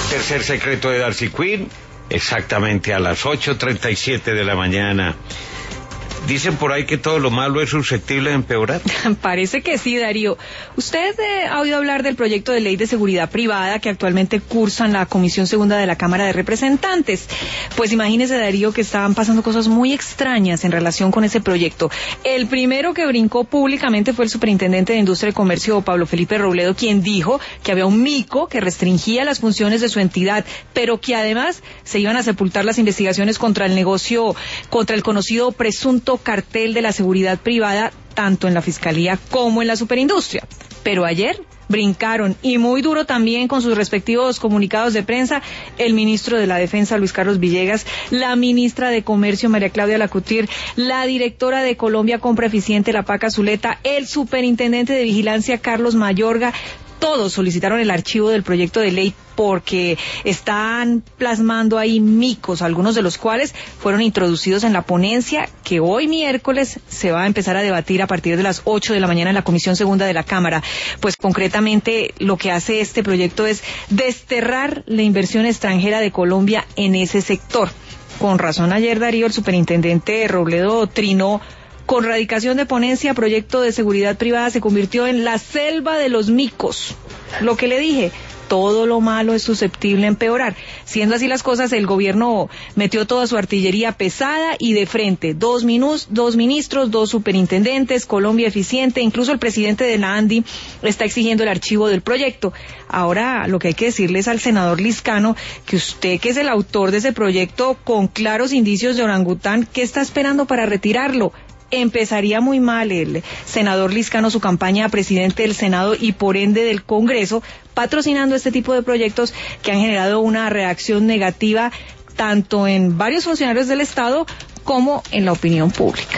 Tercer secreto de Darcy Quinn, exactamente a las 8:37 de la mañana. Dicen por ahí que todo lo malo es susceptible de empeorar. Parece que sí, Darío. ¿Usted ha oído hablar del proyecto de ley de seguridad privada que actualmente cursa en la Comisión Segunda de la Cámara de Representantes? Pues imagínese, Darío, que estaban pasando cosas muy extrañas en relación con ese proyecto. El primero que brincó públicamente fue el superintendente de Industria y Comercio, Pablo Felipe Robledo, quien dijo que había un mico que restringía las funciones de su entidad, pero que además se iban a sepultar las investigaciones contra el negocio, contra el conocido presunto cartel de la seguridad privada, tanto en la Fiscalía como en la Superindustria. Pero ayer brincaron, y muy duro también con sus respectivos comunicados de prensa, el ministro de la Defensa, Luis Carlos Villegas, la ministra de Comercio, María Claudia Lacutir, la directora de Colombia Compra Eficiente, La Paca Zuleta, el superintendente de Vigilancia, Carlos Mayorga. Todos solicitaron el archivo del proyecto de ley porque están plasmando ahí micos, algunos de los cuales fueron introducidos en la ponencia que hoy miércoles se va a empezar a debatir a partir de las 8 de la mañana en la Comisión Segunda de la Cámara. Pues concretamente lo que hace este proyecto es desterrar la inversión extranjera de Colombia en ese sector. Con razón ayer, Darío, el superintendente Robledo trinó: con radicación de ponencia, proyecto de seguridad privada se convirtió en la selva de los micos. Lo que le dije, todo lo malo es susceptible de empeorar. Siendo así las cosas, el gobierno metió toda su artillería pesada y de frente. Dos ministros, dos superintendentes, Colombia Eficiente, incluso el presidente de la ANDI está exigiendo el archivo del proyecto. Ahora, lo que hay que decirle es al senador Liscano que usted, que es el autor de ese proyecto con claros indicios de orangután, ¿qué está esperando para retirarlo? Empezaría muy mal el senador Liscano su campaña a presidente del Senado y por ende del Congreso, patrocinando este tipo de proyectos que han generado una reacción negativa tanto en varios funcionarios del Estado como en la opinión pública.